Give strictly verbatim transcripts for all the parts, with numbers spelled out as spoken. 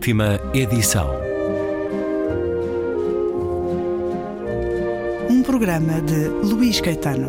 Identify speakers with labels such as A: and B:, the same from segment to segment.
A: Última edição.
B: Um programa de Luís Caetano.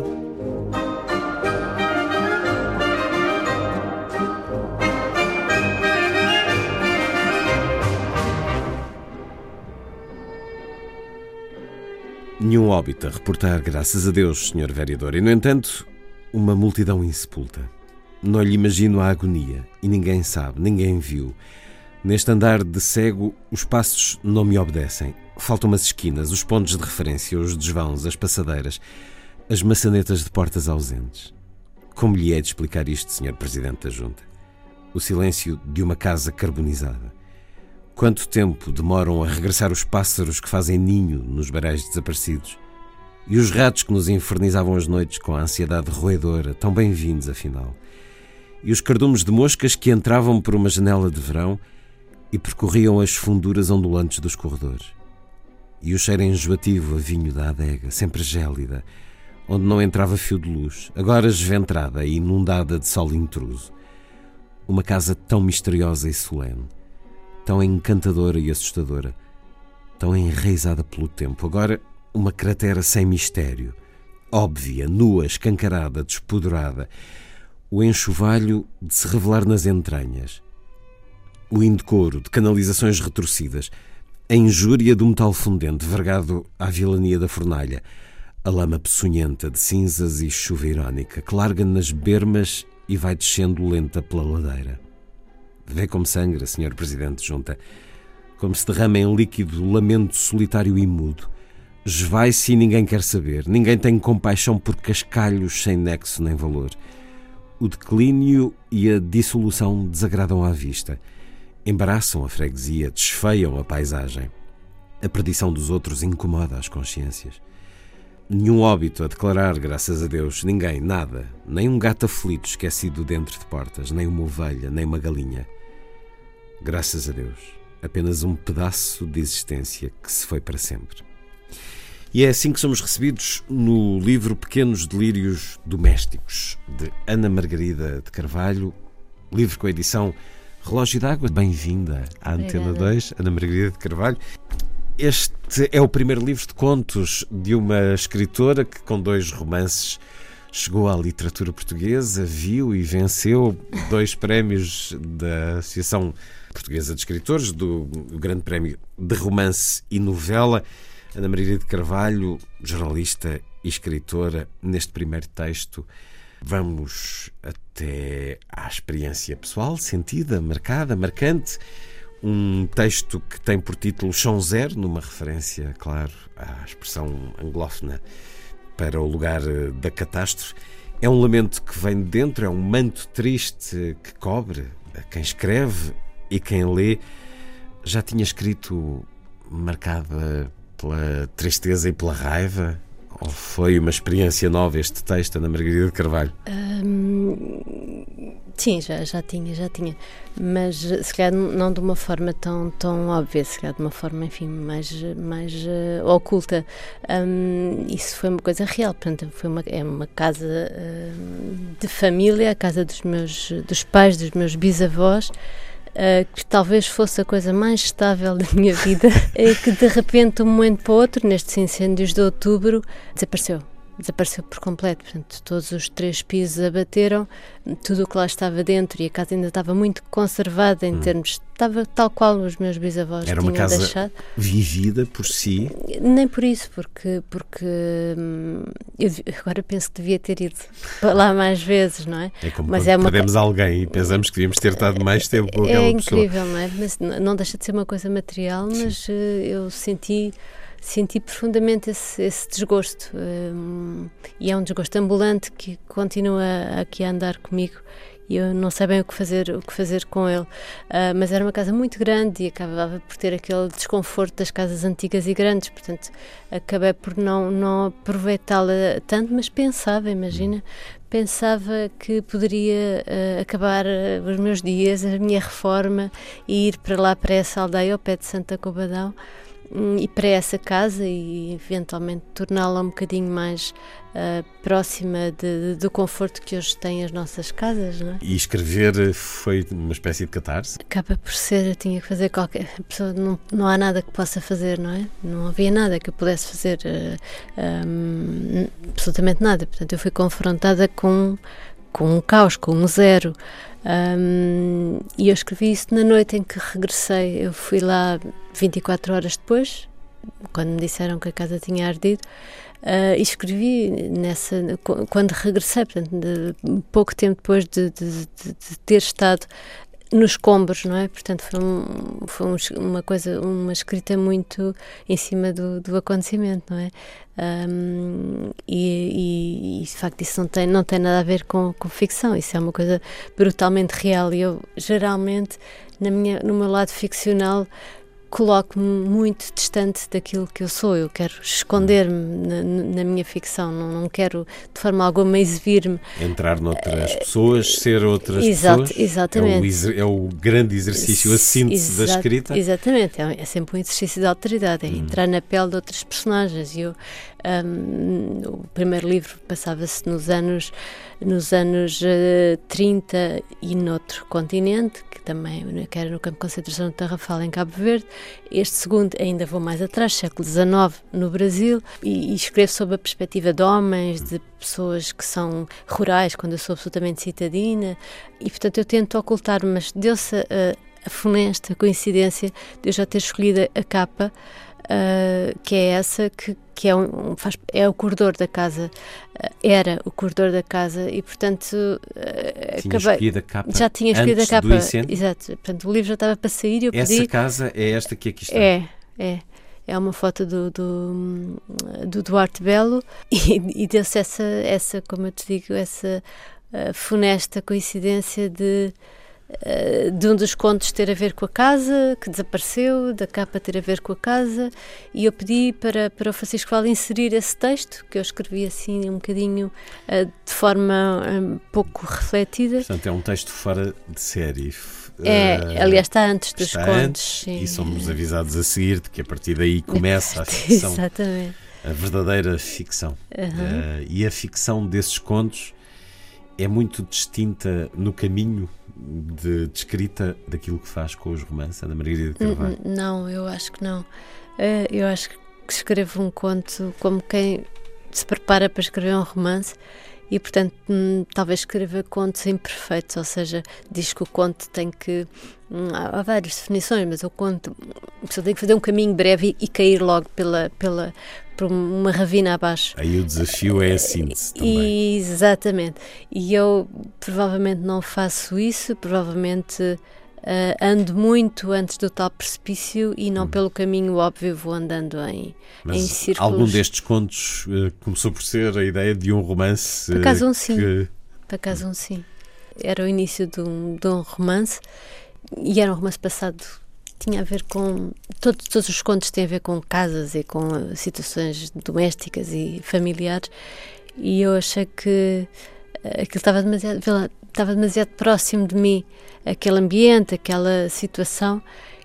C: Nenhum óbito a reportar, graças a Deus, senhor vereador. E, no entanto, uma multidão insepulta. Não lhe imagino a agonia. E ninguém sabe, ninguém viu. Neste andar de cego, os passos não me obedecem. Faltam as esquinas, os pontos de referência, os desvãos, as passadeiras, as maçanetas de portas ausentes. Como lhe é de explicar isto, senhor Presidente da Junta? O silêncio de uma casa carbonizada. Quanto tempo demoram a regressar os pássaros que fazem ninho nos barais desaparecidos? E os ratos que nos infernizavam as noites com a ansiedade roedora, tão bem-vindos afinal? E os cardumes de moscas que entravam por uma janela de verão e percorriam as funduras ondulantes dos corredores? E o cheiro enjoativo a vinho da adega, sempre gélida, onde não entrava fio de luz, agora esventrada e inundada de sol intruso. Uma casa tão misteriosa e solene, tão encantadora e assustadora, tão enraizada pelo tempo, agora uma cratera sem mistério, óbvia, nua, escancarada, despoderada, o enxovalho de se revelar nas entranhas, o indecoro de canalizações retorcidas, a injúria do metal fundente vergado à vilania da fornalha, a lama peçonhenta de cinzas e chuva irónica que larga nas bermas e vai descendo lenta pela ladeira. Vê como sangra, senhor Presidente de Junta, como se derrama em líquido o lamento solitário e mudo. Esvai-se e ninguém quer saber, ninguém tem compaixão por cascalhos sem nexo nem valor. O declínio e a dissolução desagradam à vista, embaraçam a freguesia, desfeiam a paisagem. A perdição dos outros incomoda as consciências. Nenhum óbito a declarar, graças a Deus, ninguém, nada, nem um gato aflito esquecido dentro de portas, nem uma ovelha, nem uma galinha. Graças a Deus, apenas um pedaço de existência que se foi para sempre. E é assim que somos recebidos no livro Pequenos Delírios Domésticos, de Ana Margarida de Carvalho, livro com a edição Relógio d'Água. Bem-vinda à Antena dois, Ana Margarida de Carvalho. Este é o primeiro livro de contos de uma escritora que, com dois romances, chegou à literatura portuguesa, viu e venceu dois prémios da Associação Portuguesa de Escritores, do, do Grande Prémio de Romance e Novela. Ana Margarida de Carvalho, jornalista e escritora. Neste primeiro texto vamos até à experiência pessoal, sentida, marcada, marcante. Um texto que tem por título Chão Zero, numa referência, claro, à expressão anglófona para o lugar da catástrofe. É um lamento que vem de dentro, é um manto triste que cobre a quem escreve e quem lê. Já tinha escrito marcada pela tristeza e pela raiva? Ou foi uma experiência nova este texto, Ana Margarida de Carvalho?
D: Hum, sim, já, já tinha, já tinha. Mas se calhar não de uma forma tão, tão óbvia, se calhar de uma forma, enfim, mais, mais uh, oculta. Hum, isso foi uma coisa real, portanto, foi uma, é uma casa uh, de família, a casa dos meus, dos pais, dos meus bisavós, Uh, que talvez fosse a coisa mais estável da minha vida, é que de repente, de um momento para o outro, nestes incêndios de outubro, desapareceu. Desapareceu por completo, portanto, todos os três pisos abateram, tudo o que lá estava dentro, e a casa ainda estava muito conservada em hum. termos, estava tal qual os meus bisavós
C: Era
D: tinham deixado.
C: Era uma casa vivida por si?
D: Nem por isso, porque, porque hum, eu agora penso que devia ter ido para lá mais vezes, não é?
C: É como
D: Mas
C: quando
D: é uma...
C: perdemos alguém e pensamos que devíamos ter estado mais tempo com aquela
D: é
C: pessoa.
D: É incrível, não é? Mas não deixa de ser uma coisa material, mas uh, eu senti... Senti profundamente esse, esse desgosto, um, e é um desgosto ambulante que continua aqui a andar comigo e eu não sei bem o que fazer, o que fazer com ele, uh, mas era uma casa muito grande e acabava por ter aquele desconforto das casas antigas e grandes, portanto acabei por não, não aproveitá-la tanto, mas pensava, imagina, pensava que poderia uh, acabar uh, os meus dias, a minha reforma e ir para lá, para essa aldeia ao pé de Santa Cobadão, e para essa casa e eventualmente torná-la um bocadinho mais uh, próxima de, de, do conforto que hoje têm as nossas casas, não é?
C: E escrever foi uma espécie de catarse?
D: Acaba por ser, eu tinha que fazer qualquer... A pessoa, não, não há nada que possa fazer, não é? Não havia nada que eu pudesse fazer, uh, um, absolutamente nada. Portanto, eu fui confrontada com, com um caos, com um zero. Um, e eu escrevi isso na noite em que regressei. Eu fui lá vinte e quatro horas depois, quando me disseram que a casa tinha ardido, uh, e escrevi nessa, quando regressei, portanto, de, pouco tempo depois de, de, de, de ter estado nos escombros, não é? Portanto, foi, um, foi um, uma coisa, uma escrita muito em cima do, do acontecimento, não é? Um, e, e, e de facto isso não tem, não tem nada a ver com, com ficção, isso é uma coisa brutalmente real e eu geralmente na minha, no meu lado ficcional coloco-me muito distante daquilo que eu sou. Eu quero esconder-me na, na minha ficção, não, não quero de forma alguma exibir-me.
C: Entrar noutras uh, pessoas, ser outras
D: exato,
C: pessoas.
D: Exatamente.
C: É o, é o grande exercício, a síntese
D: exato,
C: da escrita.
D: Exatamente, é, é sempre um exercício de autoridade, é
C: hum.
D: entrar na pele de outras personagens. E eu, um, o primeiro livro passava-se nos anos, nos anos uh, trinta e noutro continente, que também que era no campo de concentração de Tarrafal, em Cabo Verde. Este segundo ainda vou mais atrás, século dezenove, no Brasil, e, e escrevo sob a perspectiva de homens, de pessoas que são rurais, quando eu sou absolutamente citadina, e portanto eu tento ocultar, mas deu-se a, a funesta coincidência de eu já ter escolhido a capa, uh, que é essa, que, que é, um, faz, é o corredor da casa, uh, era o corredor da casa, e portanto uh,
C: tinha
D: acabei,
C: escolhido a capa
D: já tinha escolhido
C: antes
D: a capa,
C: do incêndio?
D: Exato, portanto o livro já estava para sair e eu
C: Essa
D: pedi...
C: casa é esta que aqui está?
D: É, é. É uma foto do, do, do Duarte Belo e, e deu-se essa, essa, como eu te digo, essa uh, funesta coincidência de, uh, de um dos contos ter a ver com a casa, que desapareceu, da capa ter a ver com a casa, e eu pedi para, para o Francisco Val inserir esse texto, que eu escrevi assim um bocadinho uh, de forma um pouco refletida.
C: Portanto, é um texto fora de série.
D: É,
C: uh,
D: aliás, está antes dos
C: está
D: contos.
C: Antes,
D: sim.
C: E somos avisados a seguir de que a partir daí começa a ficção.
D: Exatamente.
C: A verdadeira ficção.
D: Uhum.
C: Uh, e a ficção desses contos é muito distinta no caminho de, de escrita daquilo que faz com os romances, Ana Margarida de Carvalho?
D: Não, eu acho que não. Uh, eu acho que escrevo um conto como quem se prepara para escrever um romance. E, portanto, hum, talvez escreva contos imperfeitos, ou seja, diz que o conto tem que... Hum, há, há várias definições, mas o conto... A pessoa tem que fazer um caminho breve e, e cair logo pela, pela, por uma ravina abaixo.
C: Aí o desafio é a síntese também.
D: E, exatamente. E eu provavelmente não faço isso, provavelmente... Uh, ando muito antes do tal precipício e não hum. pelo caminho óbvio, vou andando em,
C: Mas
D: em círculos.
C: Algum destes contos uh, começou por ser a ideia de um romance?
D: Por acaso um sim,
C: que...
D: por acaso um sim. Era o início de um, de um romance e era um romance passado, tinha a ver com... Todos, todos os contos têm a ver com casas e com situações domésticas e familiares e eu achei que aquilo estava demasiado... estava demasiado próximo de mim, aquele ambiente, aquela situação,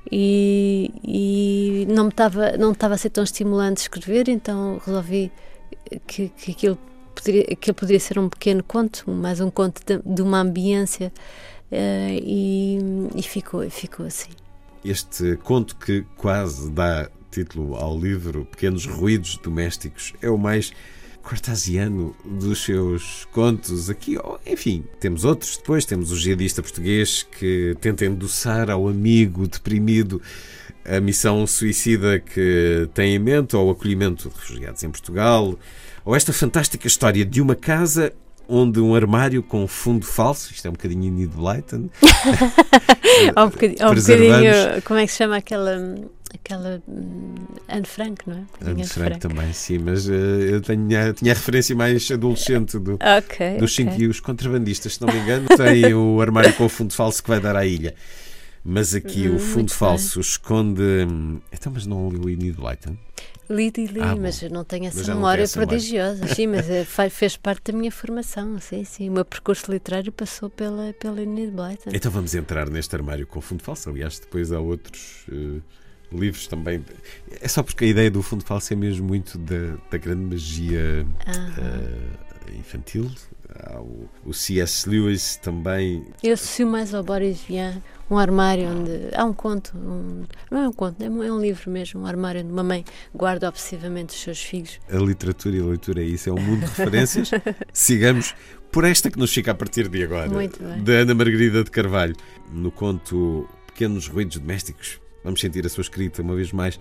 D: e, e não me estava, não estava a ser tão estimulante escrever, então resolvi que, que aquilo, poderia, aquilo poderia ser um pequeno conto, mais um conto de, de uma ambiência, uh, e, e ficou, ficou assim.
C: Este conto que quase dá título ao livro, Pequenos Ruídos Domésticos, é o mais cortasiano dos seus contos. Aqui, enfim, temos outros depois, temos o jihadista português que tenta endossar ao amigo deprimido a missão suicida que tem em mente, ou o acolhimento de refugiados em Portugal, ou esta fantástica história de uma casa onde um armário com fundo falso, isto é um bocadinho Enid Blyton,
D: ou um bocadinho, ou um bocadinho, como é que se chama aquela... Aquela hum, Anne Frank, não é?
C: Anne Frank também, sim, mas uh, eu tenho, tinha a referência mais adolescente do,
D: okay,
C: dos cinco
D: okay.
C: e os contrabandistas, se não me engano, tem o armário com o fundo falso que vai dar à ilha. Mas aqui hum, o fundo falso bem. esconde... Então, mas não li o Enid Blyton?
D: Li, li, li, ah, mas eu não tenho essa memória prodigiosa. Sim, mas fez parte da minha formação, sim, sim. O meu percurso literário passou pela, pela Enid Blyton.
C: Então vamos entrar neste armário com fundo falso. Aliás, depois há outros... Uh, livros também. É só porque a ideia do fundo falso é mesmo muito da, da grande magia uh, infantil. Há o, o C S. Lewis também.
D: Eu associo mais ao Boris Vian, um armário onde há um conto, um, não é um conto, é um, é um livro mesmo, um armário onde uma mãe guarda obsessivamente os seus filhos.
C: A literatura e a leitura é isso, é um mundo de referências. Sigamos por esta que nos fica a partir de agora, da Ana Margarida de Carvalho. No conto Pequenos Ruídos Domésticos, vamos sentir a sua escrita uma vez mais.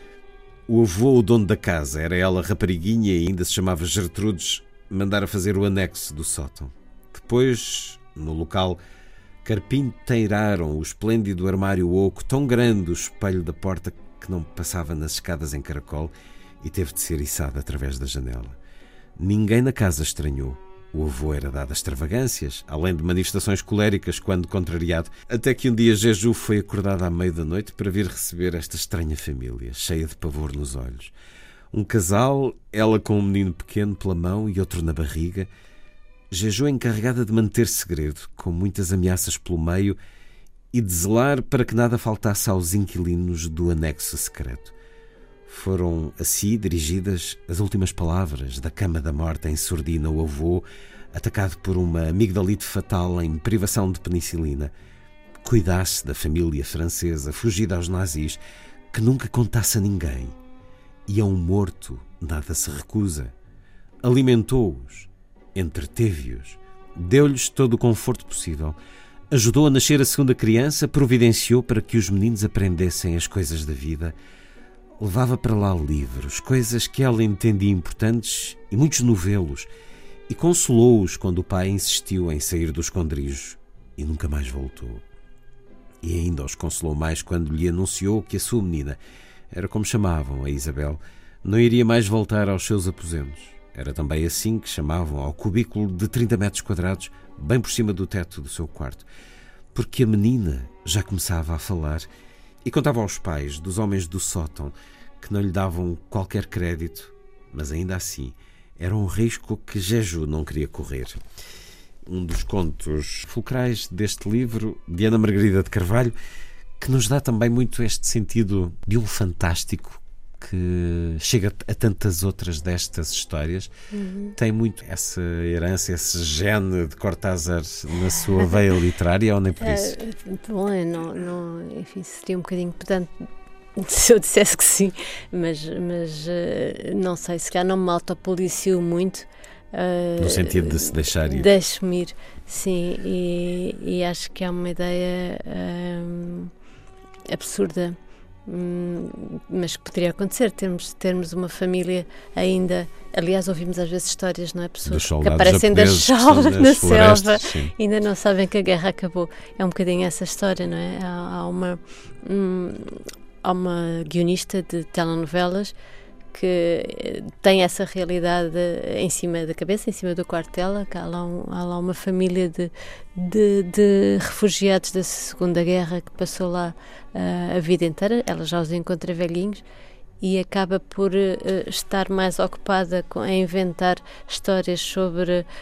C: O avô, o dono da casa, era ela rapariguinha e ainda se chamava Gertrudes, mandara fazer o anexo do sótão. Depois, no local, carpinteiraram o esplêndido armário oco, tão grande o espelho da porta que não passava nas escadas em caracol e teve de ser içado através da janela. Ninguém na casa estranhou. O avô era dado a extravagâncias, além de manifestações coléricas quando contrariado, até que um dia Jeju foi acordada à meia da noite para vir receber esta estranha família, cheia de pavor nos olhos. Um casal, ela com um menino pequeno pela mão e outro na barriga. Jeju encarregada de manter segredo, com muitas ameaças pelo meio, e de zelar para que nada faltasse aos inquilinos do anexo secreto. Foram assim dirigidas as últimas palavras da cama da morte em surdina ao avô, atacado por uma amigdalite fatal em privação de penicilina. Cuidasse da família francesa, fugida aos nazis, que nunca contasse a ninguém. E a um morto nada se recusa. Alimentou-os, entreteve-os, deu-lhes todo o conforto possível, ajudou a nascer a segunda criança, providenciou para que os meninos aprendessem as coisas da vida, levava para lá livros, coisas que ela entendia importantes e muitos novelos, e consolou-os quando o pai insistiu em sair do esconderijo e nunca mais voltou. E ainda os consolou mais quando lhe anunciou que a sua menina, era como chamavam a Isabel, não iria mais voltar aos seus aposentos. Era também assim que chamavam ao cubículo de trinta metros quadrados, bem por cima do teto do seu quarto, porque a menina já começava a falar e contava aos pais dos homens do sótão que não lhe davam qualquer crédito, mas ainda assim era um risco que Jeju não queria correr. Um dos contos fulcrais deste livro, de Ana Margarida de Carvalho, que nos dá também muito este sentido de um fantástico que chega a tantas outras destas histórias. Uhum. Tem muito essa herança, esse gene de Cortázar na sua veia literária, ou nem por isso?
D: Uh, bom, não, não, enfim, seria um bocadinho pedante se eu dissesse que sim, mas, mas uh, não sei, se calhar não me autopolicio muito. Uh,
C: no sentido de se deixar ir.
D: Deixe-me ir, sim, e, e acho que é uma ideia um, absurda. Hum, mas que poderia acontecer, termos, termos uma família ainda, aliás ouvimos às vezes histórias, não é? Pessoas que aparecem das saulas na selva, sim. Ainda não sabem que a guerra acabou, é um bocadinho essa história, não é? Há, há uma hum, há uma guionista de telenovelas que tem essa realidade em cima da cabeça, em cima do quartel, que há lá, um, há lá uma família de, de, de refugiados da Segunda Guerra que passou lá uh, a vida inteira, ela já os encontra velhinhos e acaba por uh, estar mais ocupada com, a inventar histórias sobre uh,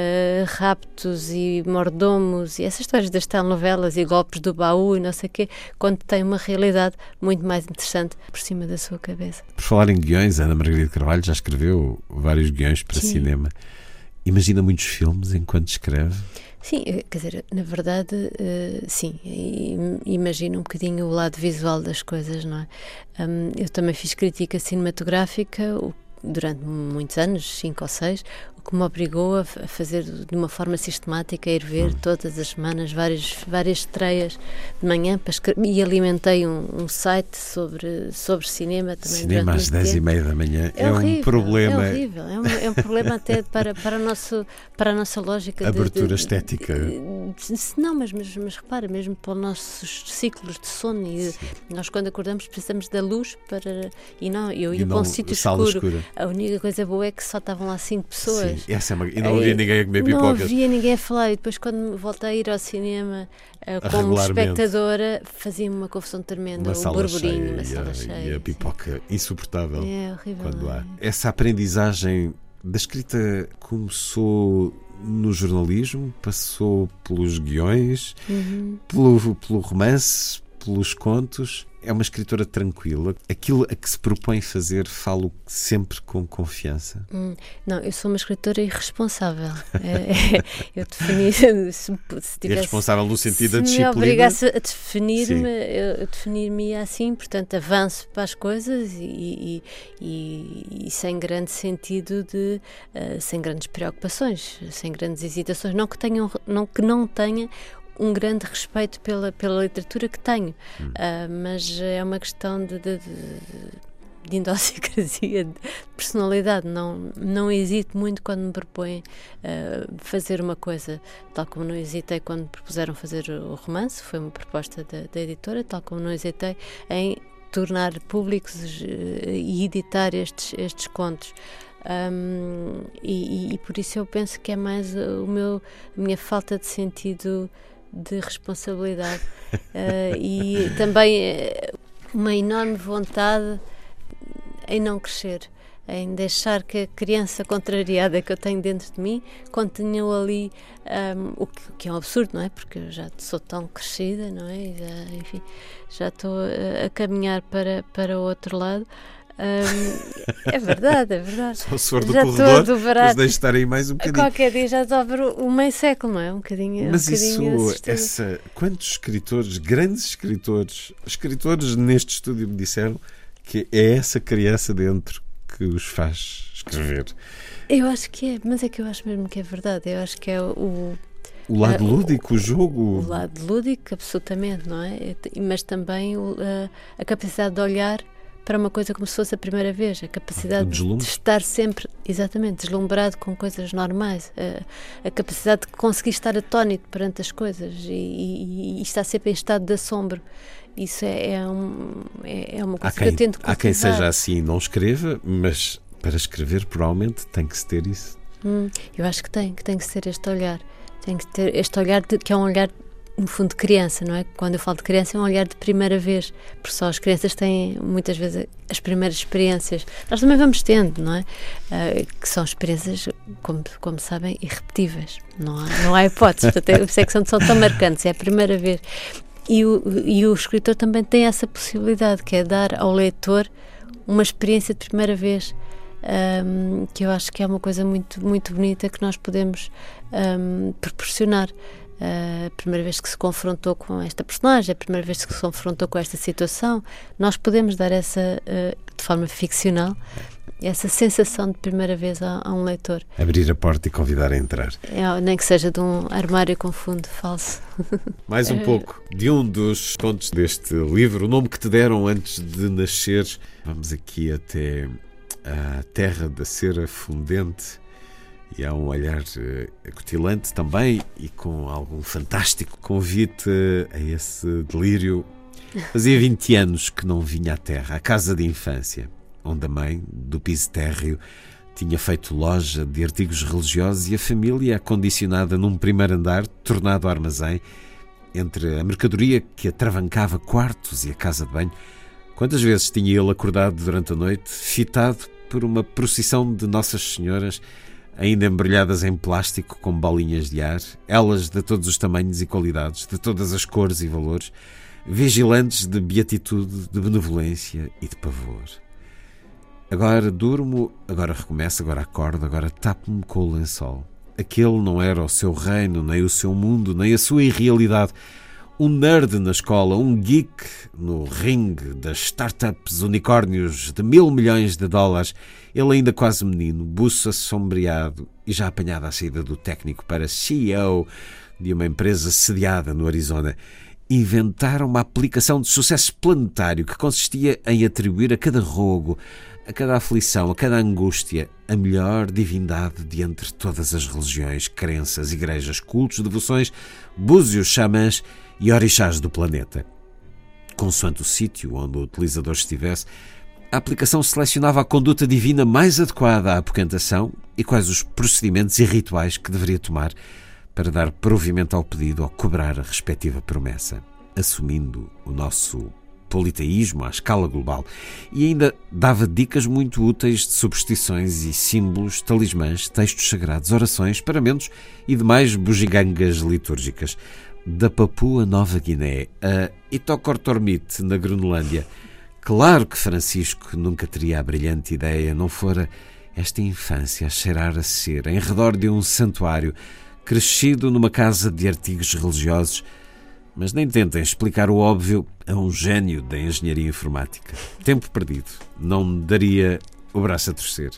D: raptos e mordomos e essas histórias das telenovelas e golpes do baú e não sei o quê, quando tem uma realidade muito mais interessante por cima da sua cabeça.
C: Por falar em guiões, a Ana Margarida de Carvalho já escreveu vários guiões para Sim. cinema. Imagina muitos filmes enquanto escreve?
D: Sim, quer dizer, na verdade, uh, sim, imagino um bocadinho o lado visual das coisas, não é? Um, eu também fiz crítica cinematográfica durante muitos anos, cinco ou seis, o que me obrigou a fazer de uma forma sistemática, a ir ver hum. todas as semanas várias, várias estreias de manhã para escrever, e alimentei um, um site sobre, sobre cinema também.
C: Cinema às dez e meia da manhã é, é horrível, um problema.
D: É horrível, é um, é um problema até para, para, o nosso, para a nossa lógica.
C: Abertura
D: de, de,
C: estética.
D: De, de, não, mas, mas, mas repara, mesmo para os nossos ciclos de sono, e nós quando acordamos precisamos da luz para. E não, eu ia para um sítio escuro. Escura. A única coisa boa é que só estavam lá cinco pessoas.
C: Sim, essa é uma... E não havia ninguém a comer pipocas.
D: Não havia ninguém a falar. E depois, quando voltei a ir ao cinema uh, como espectadora, fazia-me uma confusão tremenda.
C: Uma
D: um
C: sala
D: burburinho,
C: cheia,
D: uma sala
C: e a,
D: cheia.
C: E a pipoca sim. insuportável.
D: É horrível.
C: Quando há. Essa aprendizagem da escrita começou no jornalismo, passou pelos guiões, uhum. pelo, pelo romance, pelos contos. É uma escritora tranquila. Aquilo a que se propõe fazer, falo sempre com confiança.
D: Hum, não, eu sou uma escritora irresponsável. é, é, eu defini... Se, se tivesse,
C: irresponsável no sentido da
D: disciplina. Se me obrigasse a definir-me, eu, eu definir-me assim, portanto, avanço para as coisas e, e, e, e sem grande sentido de... Uh, sem grandes preocupações, sem grandes hesitações. Não que, tenham, não, que não tenha um grande respeito pela, pela literatura que tenho, hum. uh, mas é uma questão de, de, de, de idiosincrasia, de personalidade. Não, não hesito muito quando me propõem uh, fazer uma coisa, tal como não hesitei quando me propuseram fazer o romance, foi uma proposta da, da editora, tal como não hesitei em tornar públicos uh, e editar estes, estes contos. Um, e, e, e por isso eu penso que é mais o meu, a minha falta de sentido de responsabilidade uh, e também uma enorme vontade em não crescer, em deixar que a criança contrariada que eu tenho dentro de mim continue ali, um, o, que, o que é um absurdo, não é? Porque eu já sou tão crescida, não é? Já, enfim, já estou a, a caminhar para, para o outro lado. Um, é verdade, é verdade.
C: Só se for do já corredor, mas deixe estar aí mais um bocadinho.
D: Qualquer dia já sobre o meio século, não é? Um bocadinho.
C: Mas
D: um bocadinho
C: isso, essa, quantos escritores, grandes escritores, escritores neste estúdio me disseram que é essa criança dentro que os faz escrever.
D: Eu acho que é, mas é que eu acho mesmo que é verdade. Eu acho que é o.
C: O lado uh, lúdico, o, o jogo.
D: O lado lúdico, absolutamente, não é? Mas também o, a, a capacidade de olhar para uma coisa como se fosse a primeira vez, a capacidade de estar sempre, exatamente, deslumbrado com coisas normais, a, a capacidade de conseguir estar atónito perante as coisas e, e, e estar sempre em estado de assombro. Isso é, é, um, é, é uma coisa
C: quem,
D: que eu tento cultivar.
C: Há quem seja assim e não escreva, mas para escrever provavelmente tem que se ter isso.
D: Hum, eu acho que tem, que tem que ser este olhar, tem que ter este olhar de, que é um olhar no fundo de criança, não é? Quando eu falo de criança é um olhar de primeira vez, porque só as crianças têm muitas vezes as primeiras experiências. Nós também vamos tendo, não é? Uh, que são experiências, como, como sabem, irrepetíveis. Não há, não há hipótese. Portanto, é, é que são, são tão marcantes, é a primeira vez. E o, e o escritor também tem essa possibilidade, que é dar ao leitor uma experiência de primeira vez, um, que eu acho que é uma coisa muito, muito bonita que nós podemos um, proporcionar. Uh, a primeira vez que se confrontou com esta personagem, a primeira vez que se confrontou com esta situação, nós podemos dar essa, uh, de forma ficcional, essa sensação de primeira vez a, a um leitor.
C: Abrir a porta e convidar a entrar.
D: É, nem que seja de um armário com fundo falso.
C: Mais um pouco de um dos contos deste livro, o nome que te deram antes de nascer. Vamos aqui até a terra da cera fundente. E há um olhar uh, acutilante também e com algum fantástico convite a esse delírio. Fazia vinte anos que não vinha à terra, à casa de infância, onde a mãe, do piso térreo, tinha feito loja de artigos religiosos e a família, acondicionada num primeiro andar, tornado armazém, entre a mercadoria que atravancava quartos e a casa de banho. Quantas vezes tinha ele acordado durante a noite, fitado por uma procissão de Nossas Senhoras, ainda embrulhadas em plástico com bolinhas de ar, elas de todos os tamanhos e qualidades, de todas as cores e valores, vigilantes de beatitude, de benevolência e de pavor. Agora durmo, agora recomeço, agora acordo, agora tapo-me com o lençol. Aquele não era o seu reino, nem o seu mundo, nem a sua irrealidade. Um nerd na escola, um geek no ringue das startups unicórnios de mil milhões de dólares. Ele ainda quase menino, buço sombreado e já apanhado à saída do técnico para C E O de uma empresa sediada no Arizona. Inventaram uma aplicação de sucesso planetário que consistia em atribuir a cada rogo, a cada aflição, a cada angústia, a melhor divindade de entre todas as religiões, crenças, igrejas, cultos, devoções, búzios, xamãs e orixás do planeta. Consoante o sítio onde o utilizador estivesse, a aplicação selecionava a conduta divina mais adequada à apocantação e quais os procedimentos e rituais que deveria tomar para dar provimento ao pedido ou cobrar a respectiva promessa, assumindo o nosso politeísmo à escala global, e ainda dava dicas muito úteis de superstições e símbolos, talismãs, textos sagrados, orações, paramentos e demais bugigangas litúrgicas. da Papua Nova Guiné a Itocortormit, na Groenlândia. Claro que Francisco nunca teria a brilhante ideia, não fora esta infância a cheirar a cera, em redor de um santuário, crescido numa casa de artigos religiosos. Mas nem tentem explicar o óbvio a um gênio da engenharia informática. Tempo perdido, não daria o braço a torcer.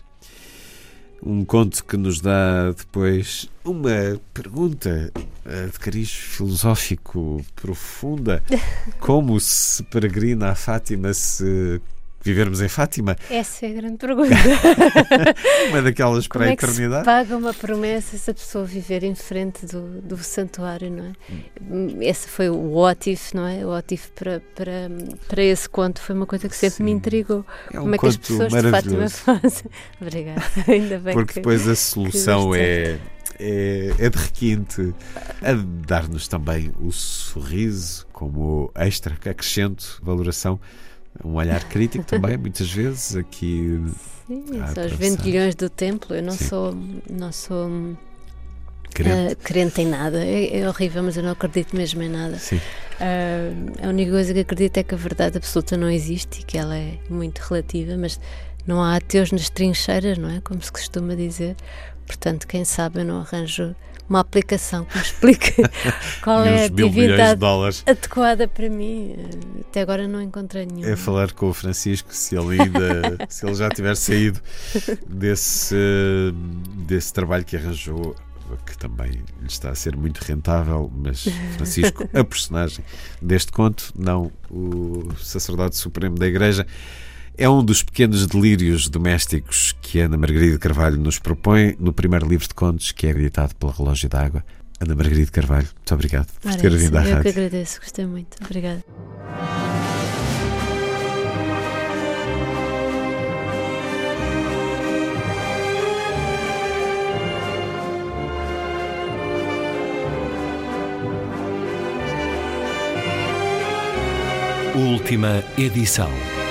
C: Um conto que nos dá depois uma pergunta de cariz filosófico profunda. Como se peregrina a Fátima se vivermos em Fátima?
D: Essa é a grande pergunta.
C: Uma daquelas para
D: Como
C: a
D: é que
C: eternidade.
D: se paga uma promessa se a pessoa viver em frente do, do santuário, não é? Hum. Esse foi o what if, não é? O what if para, para, para esse conto foi uma coisa que sempre Sim. me intrigou.
C: É um
D: Como é que as pessoas de Fátima fazem? Obrigada. Ainda bem
C: Porque
D: que,
C: depois a solução é... É, é de requinte a dar-nos também o sorriso como extra, acrescento, valoração, um olhar crítico também, muitas vezes aqui.
D: Sim, são os vendilhões do templo. Eu não Sim. sou, não sou crente. Uh, crente em nada. É, é horrível, mas eu não acredito mesmo em nada.
C: Sim.
D: Uh, a única coisa que acredito é que a verdade absoluta não existe e que ela é muito relativa, mas não há ateus nas trincheiras, não é? Como se costuma dizer. Portanto, quem sabe eu não arranjo uma aplicação que me explique qual é a divindade adequada para mim. Até agora não encontrei nenhuma.
C: É falar com o Francisco se ele ainda se ele já tiver saído desse, desse trabalho que arranjou, que também lhe está a ser muito rentável, mas Francisco, a personagem deste conto, não o sacerdote supremo da Igreja. É um dos pequenos delírios domésticos que Ana Margarida Carvalho nos propõe no primeiro livro de contos, que é editado pela Relógio d'Água. Ana Margarida Carvalho, muito obrigado por
D: Ora,
C: ter vindo à
D: eu
C: rádio.
D: Eu que agradeço, gostei muito. Obrigada.
A: Última edição.